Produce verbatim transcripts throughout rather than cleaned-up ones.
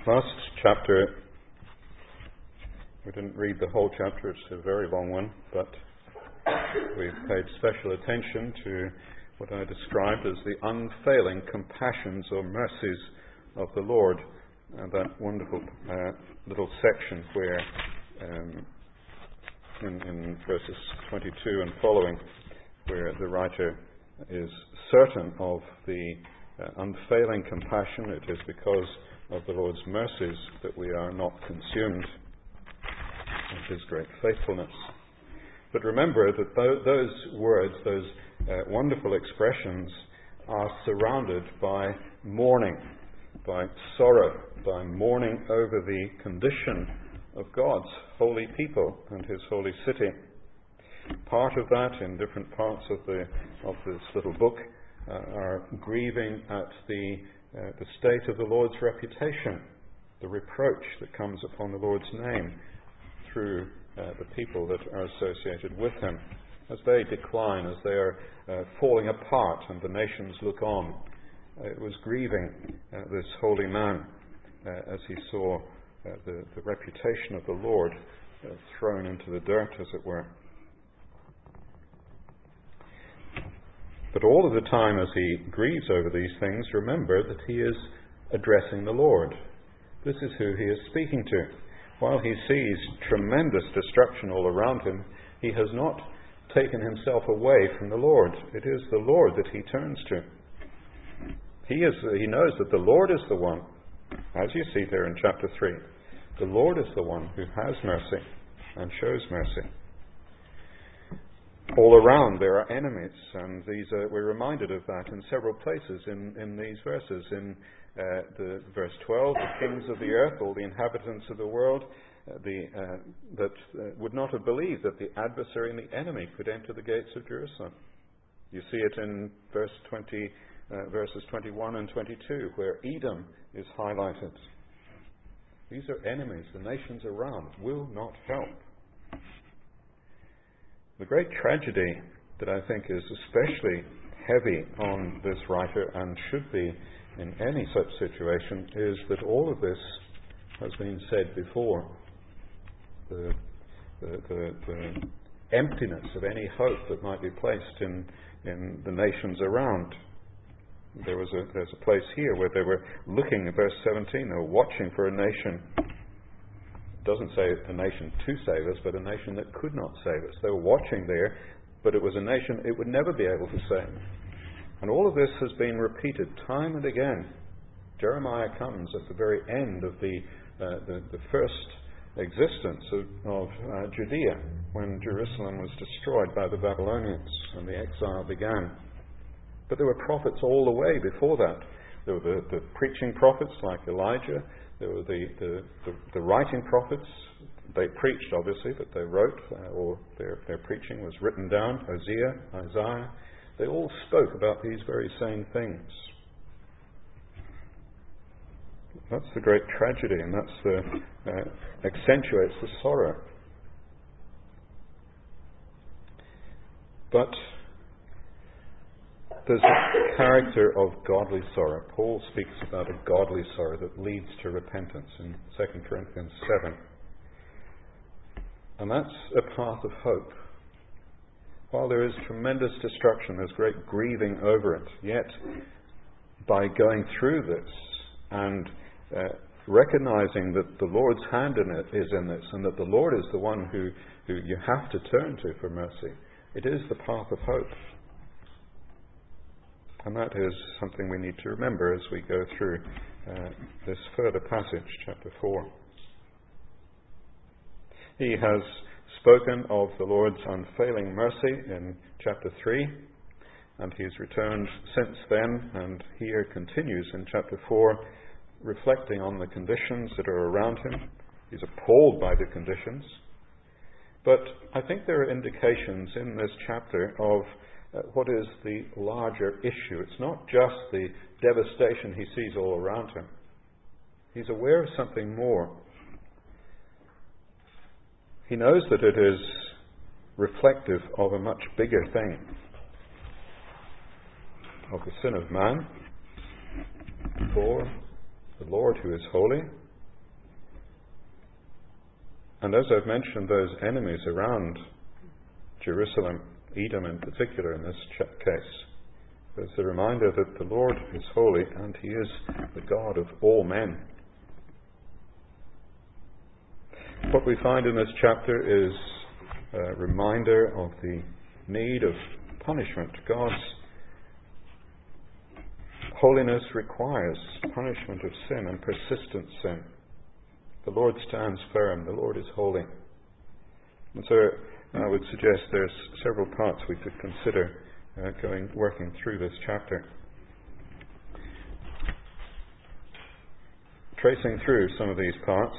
Last chapter, we didn't read the whole chapter, it's a very long one, but we paid special attention to what I described as the unfailing compassions or mercies of the Lord, and that wonderful uh, little section where um, in, in verses twenty-two and following, where the writer is certain of the uh, unfailing compassion. It is because of the Lord's mercies that we are not consumed, of His great faithfulness. But remember that th- those words, those uh, wonderful expressions, are surrounded by mourning, by sorrow, by mourning over the condition of God's holy people and His holy city. Part of that, in different parts of the of this little book, uh, are grieving at the uh, the state of the Lord's reputation, the reproach that comes upon the Lord's name through uh, the people that are associated with Him, as they decline, as they are uh, falling apart, and the nations look on. Uh, it was grieving uh, this holy man uh, as he saw uh, the, the reputation of the Lord uh, thrown into the dirt, as it were. But all of the time as he grieves over these things, remember that he is addressing the Lord. This is who he is speaking to. While he sees tremendous destruction all around him, he has not taken himself away from the Lord. It is the Lord that he turns to. He is. He knows that the Lord is the one, as you see there in chapter three, the Lord is the one who has mercy and shows mercy. All around there are enemies, and these are, we're reminded of that in several places in, in these verses. In uh, the verse twelve, the kings of the earth, all the inhabitants of the world, uh, the, uh, that uh, would not have believed that the adversary and the enemy could enter the gates of Jerusalem. You see it in verse twenty, uh, verses twenty-one and twenty-two, where Edom is highlighted. These are enemies. The nations around will not help. The great tragedy that I think is especially heavy on this writer, and should be in any such situation, is that all of this has been said before. The, the, the, the emptiness of any hope that might be placed in, in the nations around. There was a, there's a place here where they were looking, in verse seventeen, they were watching for a nation. Doesn't say a nation to save us, but a nation that could not save us. They were watching there, but it was a nation it would never be able to save. And all of this has been repeated time and again. Jeremiah comes at the very end of the uh, the, the first existence of, of uh, Judea, when Jerusalem was destroyed by the Babylonians and the exile began. But there were prophets all the way before that. There were the, the preaching prophets like Elijah. There were the, the, the, the writing prophets. They preached, obviously, but they wrote, uh, or their, their preaching was written down. Hosea, Isaiah. They all spoke about these very same things. That's the great tragedy, and that's the uh, accentuates the sorrow. But there's a character of godly sorrow. Paul speaks about a godly sorrow that leads to repentance in Second Corinthians seven. And that's a path of hope. While there is tremendous destruction, there's great grieving over it, yet by going through this and uh, recognizing that the Lord's hand in it is in this, and that the Lord is the one who, who you have to turn to for mercy, it is the path of hope. And that is something we need to remember as we go through uh, this further passage, chapter four. He has spoken of the Lord's unfailing mercy in chapter three, and he's returned since then, and here continues in chapter four, reflecting on the conditions that are around him. He's appalled by the conditions. But I think there are indications in this chapter of Uh, what is the larger issue. It's not just the devastation he sees all around him. He's aware of something more. He knows that it is reflective of a much bigger thing, of the sin of man before the Lord who is holy, And as I've mentioned, those enemies around Jerusalem, Edom in particular in this case, there's a reminder that the Lord is holy and He is the God of all men. What we find in this chapter is a reminder of the need of punishment. God's holiness requires punishment of sin and persistent sin. The Lord stands firm. The Lord is holy. And so I would suggest there's several parts we could consider uh, going, working through this chapter. Tracing through some of these parts,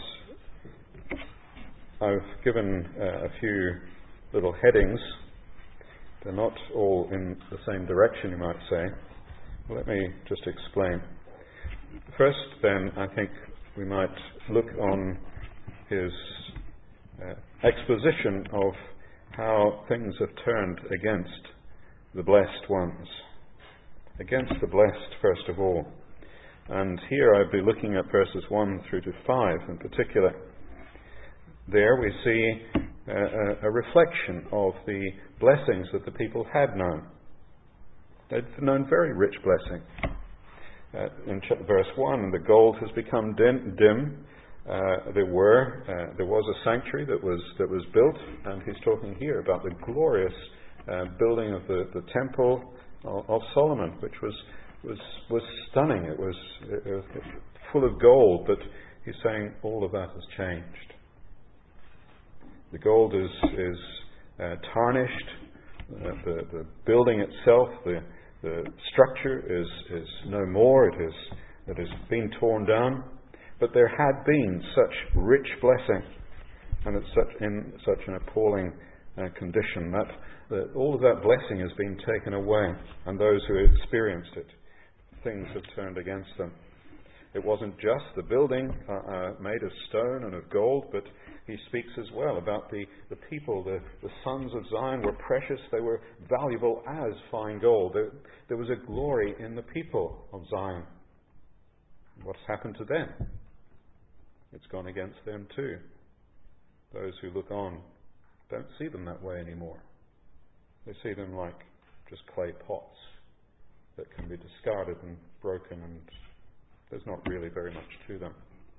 I've given uh, a few little headings. They're not all in the same direction, you might say. Let me just explain. First, then, I think we might look on his uh, exposition of how things have turned against the blessed ones. Against the blessed, first of all. And here I'd be looking at verses one through to five in particular. There we see uh, a, a reflection of the blessings that the people had known. They'd known very rich blessing. Uh, in ch- verse one, the gold has become dim. dim. Uh, there were, uh, there was a sanctuary that was that was built, and he's talking here about the glorious uh, building of the, the temple of, of Solomon, which was was was stunning. It was, it was full of gold, but he's saying all of that has changed. The gold is is uh, tarnished. Uh, the the building itself, the the structure is is no more. It is it has been torn down. But there had been such rich blessing, and it's such in such an appalling uh, condition that, that all of that blessing has been taken away, and those who experienced it, things have turned against them. It wasn't just the building uh, uh, made of stone and of gold, but he speaks as well about the, the people, the, the sons of Zion were precious, they were valuable as fine gold. There, there was a glory in the people of Zion. What's happened to them? It's gone against them too. Those who look on don't see them that way anymore. They see them like just clay pots that can be discarded and broken, and there's not really very much to them.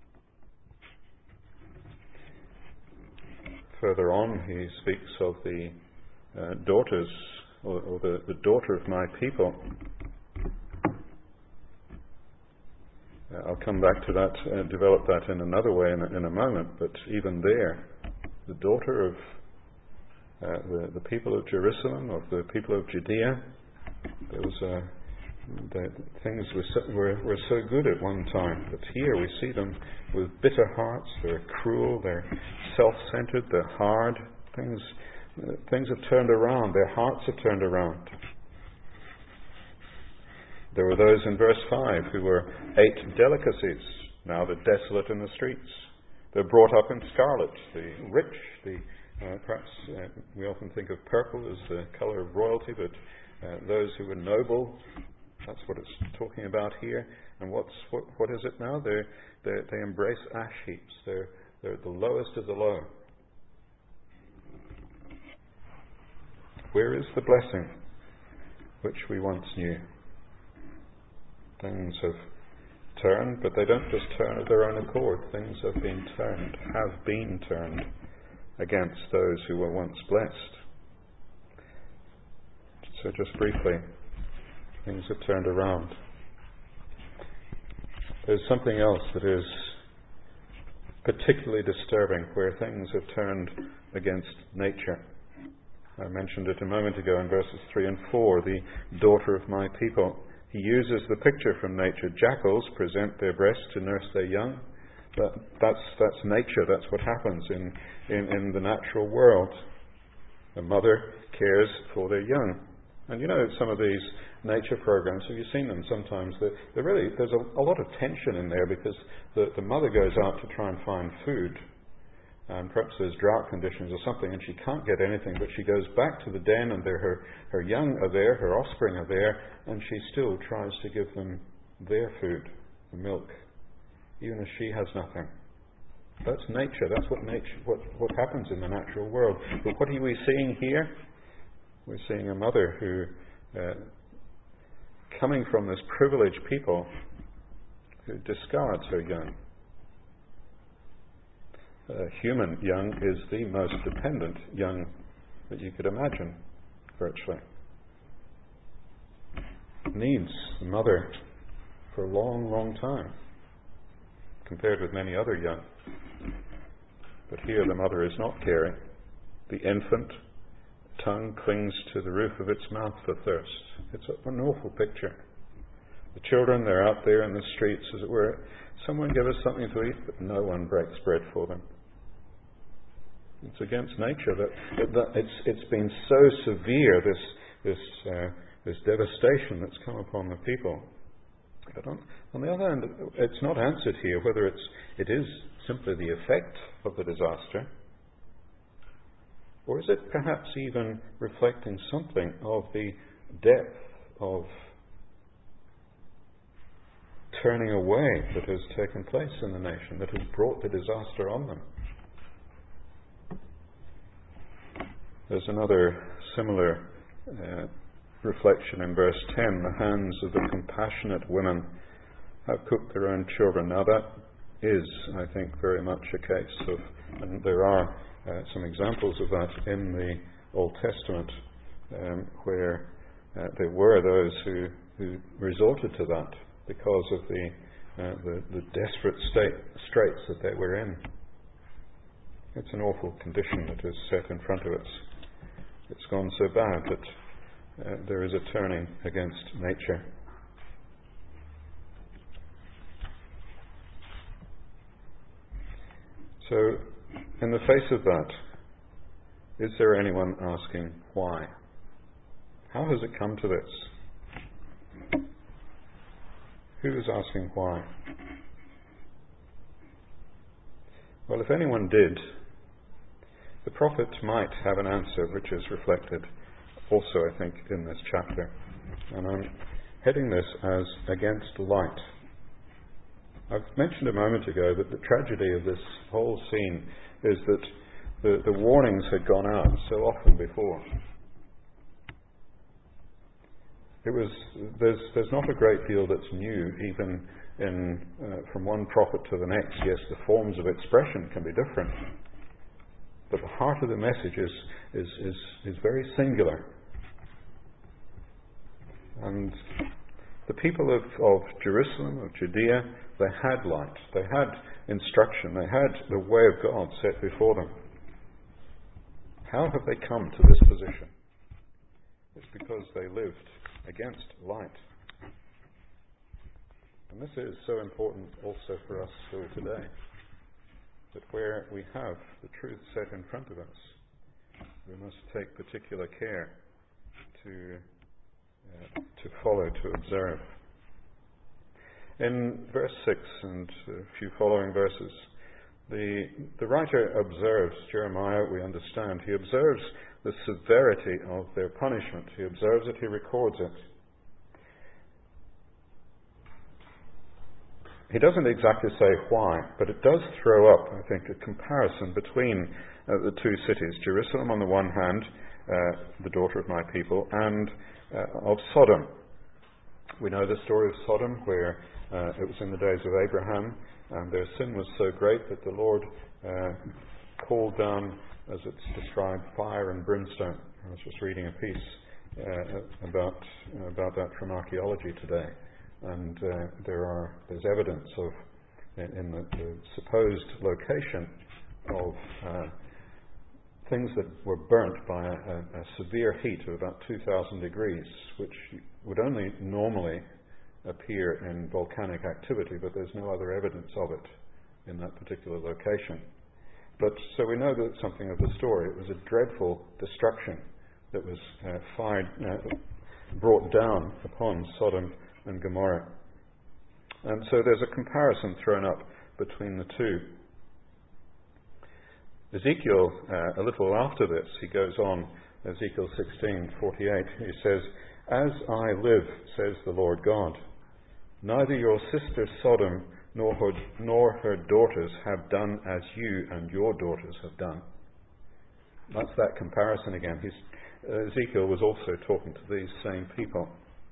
Further on, he speaks of the uh, daughters, or, or the, the daughter of my people. Uh, I'll come back to that and develop that in another way in a, in a moment, but even there, the daughter of uh, the, the people of Jerusalem, of the people of Judea, there was a, the, things were so, were, were so good at one time, but here we see them with bitter hearts. They're cruel, they're self-centered, they're hard. Things, uh, things have turned around, their hearts have turned around. There were those in verse five who were ate delicacies. Now they're desolate in the streets. They're brought up in scarlet. The rich, the uh, perhaps uh, we often think of purple as the colour of royalty, but uh, those who were noble, that's what it's talking about here. And what's what, what is it now? They're, they're, they embrace ash heaps. They're, they're the lowest of the low. Where is the blessing which we once knew? Things have turned, but they don't just turn of their own accord. Things have been turned, have been turned against those who were once blessed. So just briefly, things have turned around. There's something else that is particularly disturbing, where things have turned against nature. I mentioned it a moment ago in verses three and four, the daughter of my people. He uses the picture from nature. Jackals present their breasts to nurse their young. That, that's, that's nature. That's what happens in, in, in the natural world. The mother cares for their young. And you know, some of these nature programs, have you seen them sometimes? They're, they're really, there's a, a lot of tension in there, because the, the mother goes out to try and find food. And perhaps there's drought conditions or something, and she can't get anything, but she goes back to the den, and there her, her young are there, her offspring are there, and she still tries to give them their food, the milk, even as she has nothing. That's nature. That's what nature, what, what happens in the natural world. But what are we seeing here? We're seeing a mother who, uh, coming from this privileged people, who discards her young. Uh, human young is the most dependent young that you could imagine, virtually. Needs the mother for a long, long time, compared with many other young. But here the mother is not caring. The infant tongue clings to the roof of its mouth for thirst. It's an awful picture. The children, they're out there in the streets, as it were. Someone give us something to eat, but no one breaks bread for them. It's against nature that, that it's it's been so severe, this this uh, this devastation that's come upon the people. But on, on the other hand, it's not answered here whether it's it is simply the effect of the disaster, or is it perhaps even reflecting something of the depth of turning away that has taken place in the nation, that has brought the disaster on them. There's another similar uh, reflection in verse ten. The hands of the compassionate women have cooked their own children. Now that is, I think, very much a case of, and there are uh, some examples of that in the Old Testament, um, where uh, there were those who, who resorted to that because of the, uh, the, the desperate state, straits that they were in. It's an awful condition that is set in front of us. It's gone so bad that uh, there is a turning against nature. So, in the face of that, is there anyone asking why? How has it come to this? Who is asking why? Well, if anyone did, the prophet might have an answer, which is reflected also, I think, in this chapter. And I'm heading this as against light. I've mentioned a moment ago that the tragedy of this whole scene is that the, the warnings had gone out so often before. It was there's there's not a great deal that's new, even in uh, from one prophet to the next. Yes, the forms of expression can be different, but the heart of the message is is is, is very singular. And the people of, of Jerusalem, of Judea, they had light, they had instruction, they had the way of God set before them. How have they come to this position? It's because they lived against light. And this is so important also for us still today, that where we have the truth set in front of us, we must take particular care to uh, to follow, to observe. In verse six and a few following verses, the the writer observes, Jeremiah, we understand, he observes the severity of their punishment. He observes it, he records it. He doesn't exactly say why, but it does throw up, I think, a comparison between uh, the two cities. Jerusalem on the one hand, uh, the daughter of my people, and uh, of Sodom. We know the story of Sodom, where uh, it was in the days of Abraham, and their sin was so great that the Lord uh, called down, as it's described, fire and brimstone. I was just reading a piece uh, about uh, about that from archaeology today, and uh, there are there's evidence of in, in the, the supposed location of uh, things that were burnt by a, a, a severe heat of about two thousand degrees, which would only normally appear in volcanic activity, but there's no other evidence of it in that particular location. But so we know that something of the story. It was a dreadful destruction that was uh, fired, uh, brought down upon Sodom and Gomorrah. And so there's a comparison thrown up between the two. Ezekiel, uh, a little after this, he goes on, Ezekiel sixteen forty-eight, he says, "As I live, says the Lord God, neither your sister Sodom nor her, nor her daughters have done as you and your daughters have done. That's that comparison again. He's, uh, Ezekiel was also talking to these same people.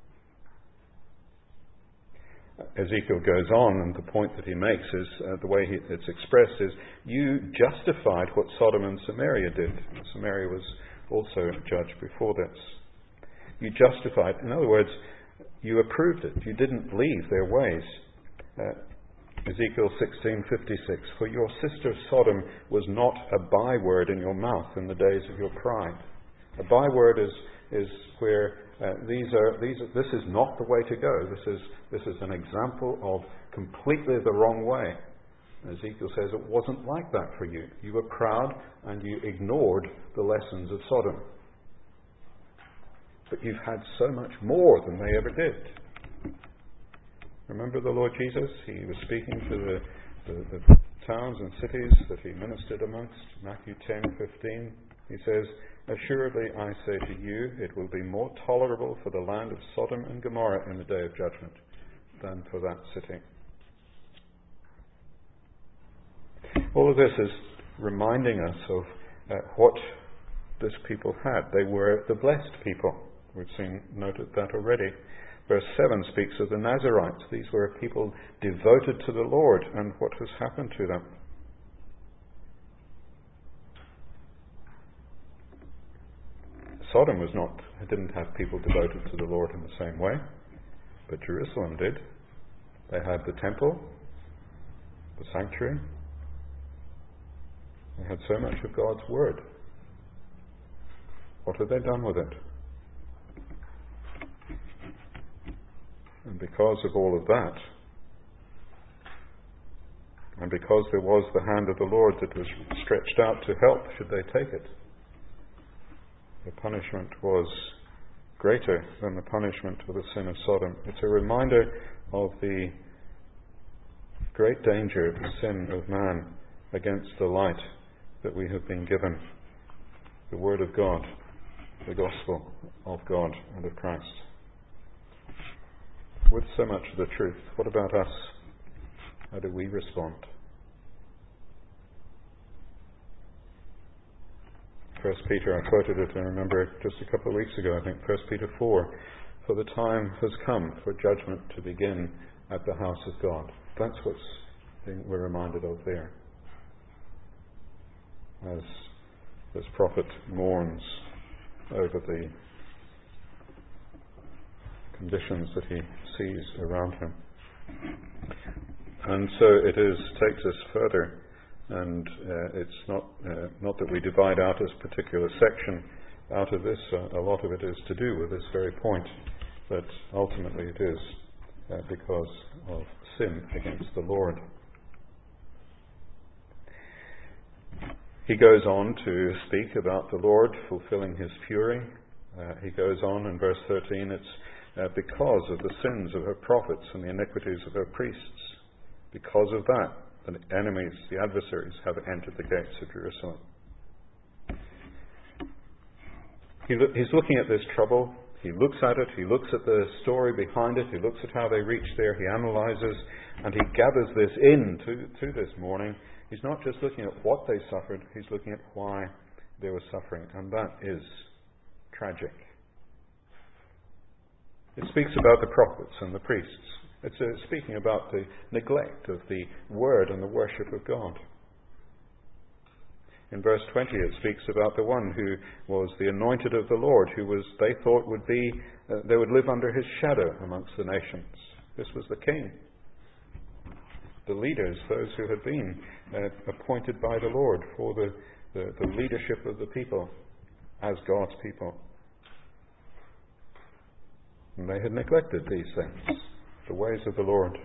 Ezekiel goes on, and the point that he makes is, uh, the way he, it's expressed is, you justified what Sodom and Samaria did. Samaria was also judged before this. You justified, in other words, you approved it. You didn't leave their ways. Uh, Ezekiel sixteen fifty-six, for your sister Sodom was not a byword in your mouth in the days of your pride. A byword is is where uh, these are these are, this is not the way to go. This is this is an example of completely the wrong way. And Ezekiel says it wasn't like that for you. You were proud and you ignored the lessons of Sodom. But you've had so much more than they ever did. Remember the Lord Jesus? He was speaking to the, the, the towns and cities that he ministered amongst. Matthew ten fifteen. He says, assuredly I say to you, it will be more tolerable for the land of Sodom and Gomorrah in the day of judgment than for that city. All of this is reminding us of uh, what this people had. They were the blessed people. We've seen, noted that already. Verse seven speaks of the Nazarites. These were a people devoted to the Lord, and what has happened to them. Sodom was not, didn't have people devoted to the Lord in the same way, but Jerusalem did. They had the temple, the sanctuary. They had so much of God's word. What have they done with it? And because of all of that, and because there was the hand of the Lord that was stretched out to help should they take it, the punishment was greater than the punishment for the sin of Sodom. It's a reminder of the great danger of the sin of man against the light that we have been given, the Word of God, the gospel of God and of Christ. With so much of the truth, what about us? How do we respond? First Peter, I quoted it, I remember just a couple of weeks ago, I think, First Peter four, for the time has come for judgment to begin at the house of God. That's what we're reminded of there. As this prophet mourns over the conditions that he sees around him. And so it is, takes us further. And uh, it's not uh, not that we divide out this particular section out of this. Uh, a lot of it is to do with this very point. But ultimately it is uh, because of sin against the Lord. He goes on to speak about the Lord fulfilling his fury. Uh, he goes on in verse thirteen, it's uh, because of the sins of her prophets and the iniquities of her priests. Because of that, the enemies, the adversaries, have entered the gates of Jerusalem. He lo- he's looking at this trouble. He looks at it. He looks at the story behind it. He looks at how they reached there. He analyzes and he gathers this in to, to this morning. He's not just looking at what they suffered. He's looking at why they were suffering. And that is tragic. It speaks about the prophets and the priests. It's uh, speaking about the neglect of the word and the worship of God. In verse twenty it speaks about the one who was the anointed of the Lord, who was, they thought would be, uh, they would live under his shadow amongst the nations. This was the king. The leaders, those who had been uh, appointed by the Lord for the, the, the leadership of the people as God's people. And they had neglected these things. The ways of the Lord.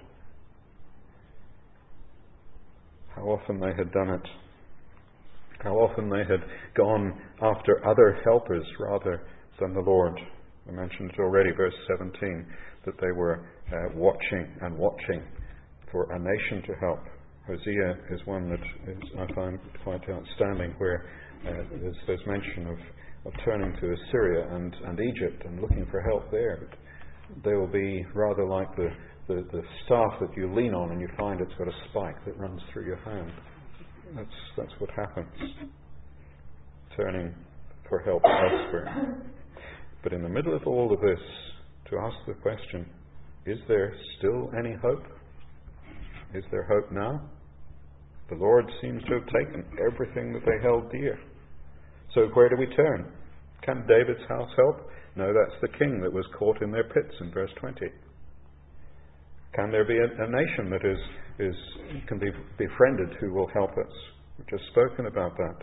How often they had done it. How often they had gone after other helpers rather than the Lord. I mentioned it already, verse seventeen, that they were uh, watching and watching for a nation to help. Hosea is one that is, I find quite outstanding, where uh, there's, there's mention of, of turning to Assyria and, and Egypt and looking for help there. They will be rather like the, the, the staff that you lean on and you find it's got a spike that runs through your hand. That's, that's what happens. Turning for help elsewhere. But in the middle of all of this, to ask the question, is there still any hope? Is there hope now? The Lord seems to have taken everything that they held dear. So where do we turn? Can David's house help? No, that's the king that was caught in their pits in verse twenty. Can there be a, a nation that is, is can be befriended who will help us? We've just spoken about that.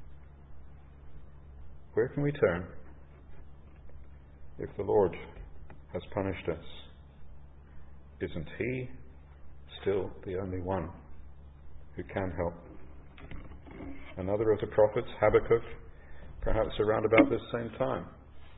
Where can we turn if the Lord has punished us? Isn't He still the only one who can help? Another of the prophets, Habakkuk, perhaps around about this same time,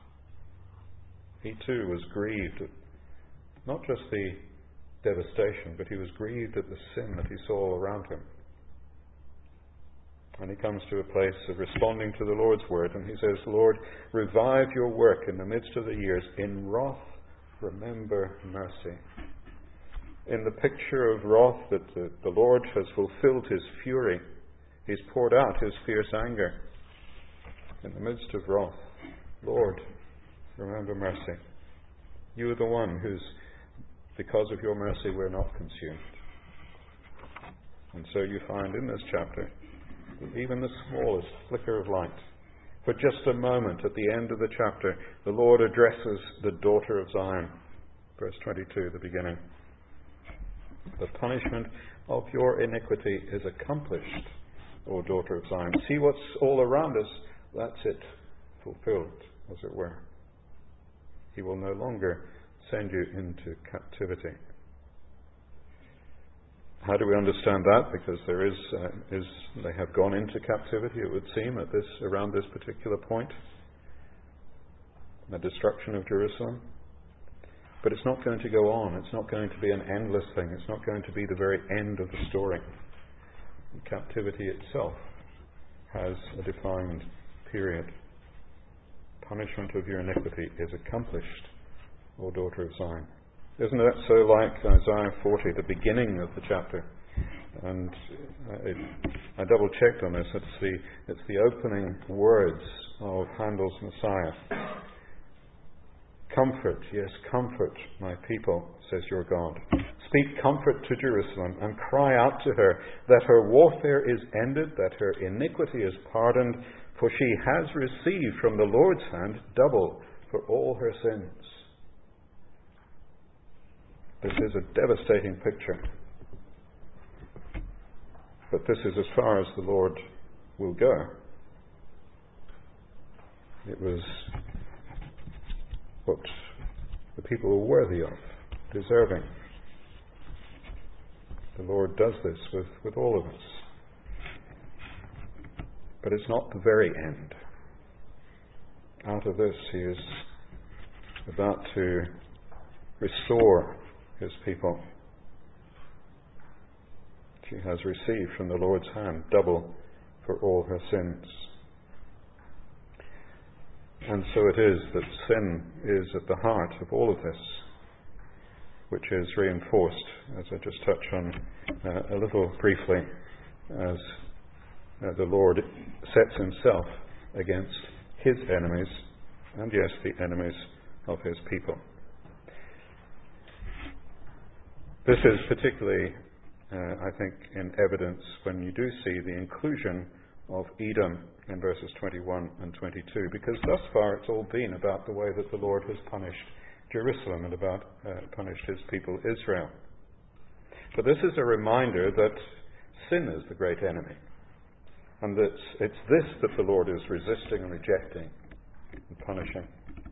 he too was grieved at not just the devastation, but he was grieved at the sin that he saw around him. And he comes to a place of responding to the Lord's word, and he says, Lord, revive your work in the midst of the years. In wrath, remember mercy. In the picture of wrath that the, the Lord has fulfilled his fury, he's poured out his fierce anger. In the midst of wrath, Lord, remember mercy. You are the one who's, because of your mercy, we're not consumed. And so you find in this chapter, even the smallest flicker of light, for just a moment at the end of the chapter, the Lord addresses the daughter of Zion. Verse twenty-two, the beginning. The punishment of your iniquity is accomplished, O daughter of Zion. See what's all around us? That's it, fulfilled, as it were. He will no longer send you into captivity. How do we understand that? Because there is, uh, is they have gone into captivity, it would seem, at this around this particular point, the destruction of Jerusalem. But it's not going to go on. It's not going to be an endless thing. It's not going to be the very end of the story. The captivity itself has a defined period. Punishment of your iniquity is accomplished, O daughter of Zion. Isn't that so like Isaiah forty, the beginning of the chapter? And it, I double checked on this. It's the, it's the opening words of Handel's Messiah. Comfort, yes, comfort my people, says your God. Speak comfort to Jerusalem and cry out to her that her warfare is ended, that her iniquity is pardoned, for she has received from the Lord's hand double for all her sins. This is a devastating picture. But this is as far as the Lord will go. It was what the people were worthy of, deserving. The Lord does this with, with all of us. But it's not the very end. Out of this, He is about to restore His people. She has received from the Lord's hand double for all her sins. And so it is that sin is at the heart of all of this, which is reinforced, as I just touched on uh, a little briefly, as uh, the Lord sets Himself against His enemies, and yes, the enemies of His people. This is particularly, uh, I think, in evidence when you do see the inclusion of Edom in verses twenty-one and twenty-two, because thus far it's all been about the way that the Lord has punished Jerusalem and about uh, punished His people Israel. But this is a reminder that sin is the great enemy, and that it's this that the Lord is resisting and rejecting and punishing.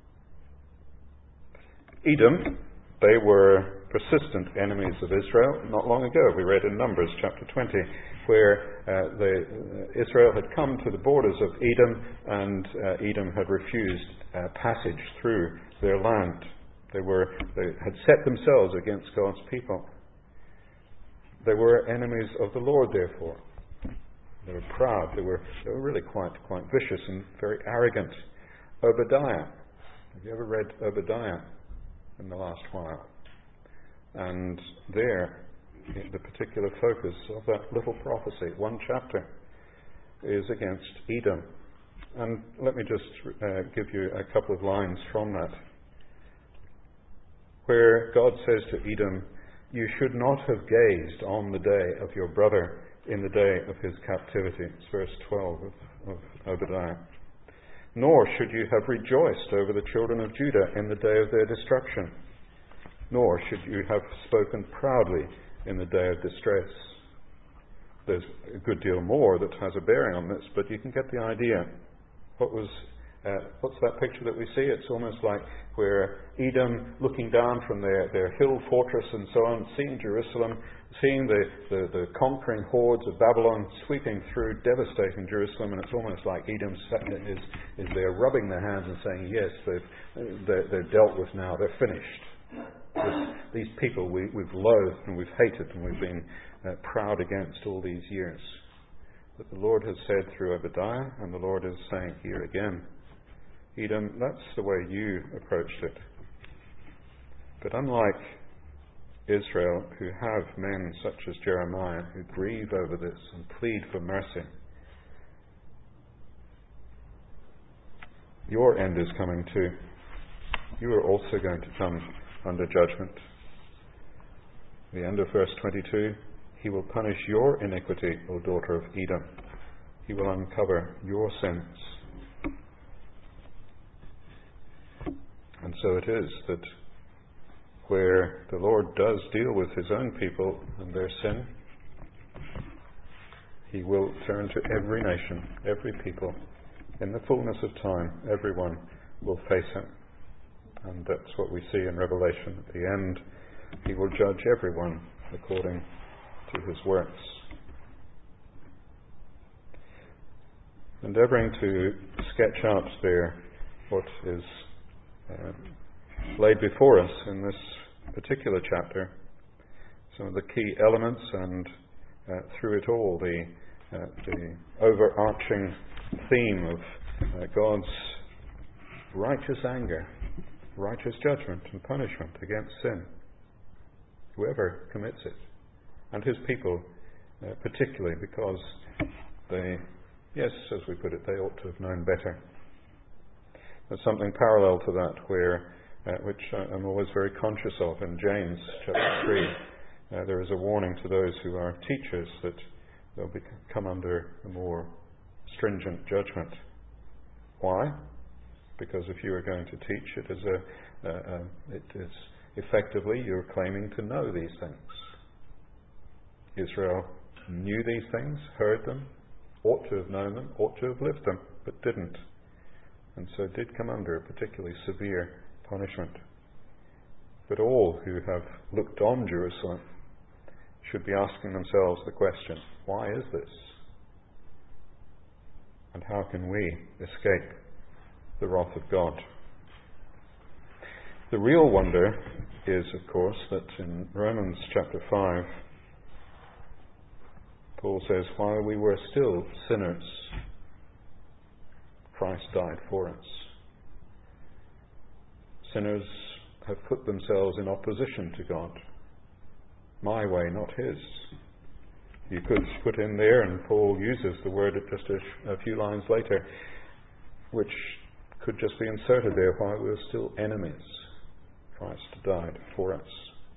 Edom, they were persistent enemies of Israel. Not long ago we read in Numbers chapter twenty where uh, the, uh, Israel had come to the borders of Edom, and uh, Edom had refused uh, passage through their land. They were they had set themselves against God's people. They were enemies of the Lord, therefore. They were proud. They were they were really quite quite vicious and very arrogant. Obadiah. Have you ever read Obadiah in the last while? And there, the particular focus of that little prophecy, one chapter, is against Edom. And let me just uh, give you a couple of lines from that, where God says to Edom, "You should not have gazed on the day of your brother in the day of his captivity." It's verse twelve of, of Obadiah. "Nor should you have rejoiced over the children of Judah in the day of their destruction. Nor should you have spoken proudly in the day of distress." There's a good deal more that has a bearing on this, but you can get the idea. What was, uh, what's that picture that we see? It's almost like where Edom, looking down from their, their hill fortress and so on, seeing Jerusalem, seeing the, the, the conquering hordes of Babylon sweeping through, devastating Jerusalem, and it's almost like Edom is, is there rubbing their hands and saying, yes, they've, they're, they're dealt with now, they're finished. This, these people we, we've loathed and we've hated and we've been uh, proud against all these years. But the Lord has said through Obadiah, and the Lord is saying here again, Edom, that's the way you approached it. But unlike Israel, who have men such as Jeremiah, who grieve over this and plead for mercy, your end is coming too. You are also going to come under judgment. The end of verse twenty-two, "He will punish your iniquity, O daughter of Edom. He will uncover your sins." And so it is that where the Lord does deal with his own people and their sin, he will turn to every nation, every people. In the fullness of time, everyone will face him. And that's what we see in Revelation. At the end, he will judge everyone according to his works. Endeavouring to sketch out there what is uh, laid before us in this particular chapter, some of the key elements, and uh, through it all the, uh, the overarching theme of uh, God's righteous anger, righteous judgment and punishment against sin, whoever commits it, and his people uh, particularly, because they, yes, as we put it, they ought to have known better. There's something parallel to that where, uh, which I'm always very conscious of in James chapter three. Uh, there is a warning to those who are teachers that they'll be, come under a more stringent judgment. Why? Because if you are going to teach, it is a, uh, uh, it is effectively you're claiming to know these things. Israel knew these things, heard them, ought to have known them, ought to have lived them, but didn't, and so did come under a particularly severe punishment. But all who have looked on Jerusalem should be asking themselves the question, why is this? And how can we escape the wrath of God? The real wonder is, of course, that in Romans chapter five, Paul says, while we were still sinners, Christ died for us. Sinners have put themselves in opposition to God. My way, not his. You could put in there, and Paul uses the word just a, a few lines later, which could just be inserted there, while we were still enemies, Christ died for us.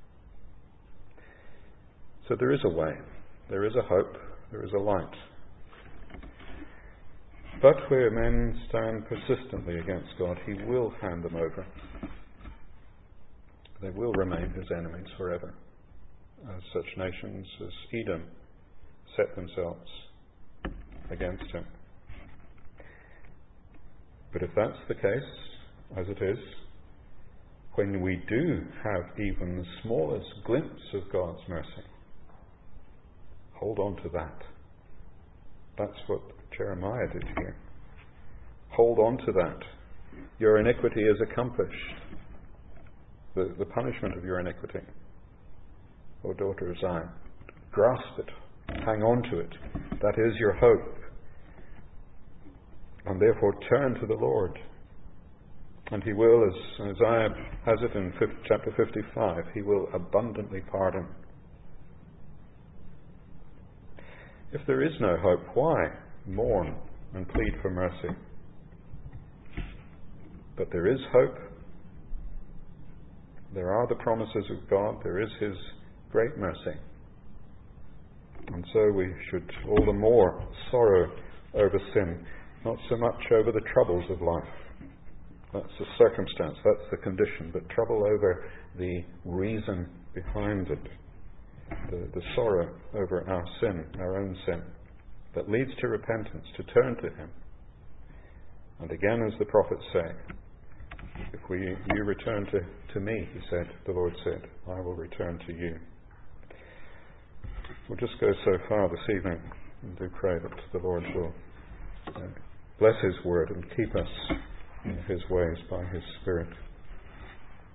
So there is a way, there is a hope, there is a light. But where men stand persistently against God, he will hand them over. They will remain his enemies forever, as such nations as Edom set themselves against him. But if that's the case, as it is, when we do have even the smallest glimpse of God's mercy, hold on to that. That's what Jeremiah did here. Hold on to that. Your iniquity is accomplished. The, the punishment of your iniquity. O daughter of Zion, grasp it. Hang on to it. That is your hope. And therefore turn to the Lord. And he will, as Isaiah has it in chapter fifty-five, he will abundantly pardon. If there is no hope, why mourn and plead for mercy? But there is hope. There are the promises of God. There is his great mercy. And so we should all the more sorrow over sin, not so much over the troubles of life. That's the circumstance, that's the condition, but trouble over the reason behind it. The, the sorrow over our sin, our own sin, that leads to repentance, to turn to him. And again, as the prophets say, if we you return to, to me, he said, the Lord said, I will return to you. We'll just go so far this evening and do pray that the Lord will uh, bless his word and keep us in his ways by his Spirit.